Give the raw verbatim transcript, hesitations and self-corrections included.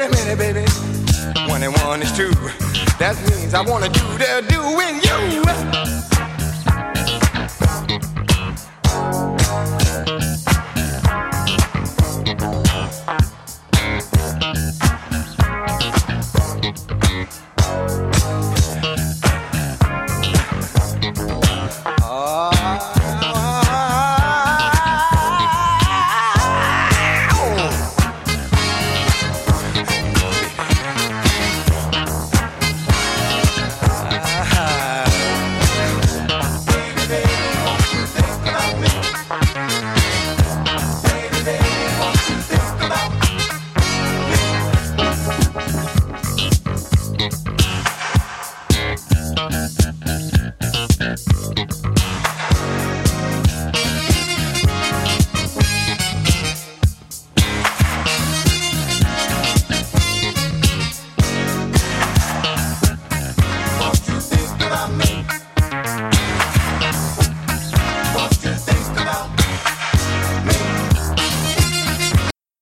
a minute, baby. One and one is two. That means I wanna do the doing you.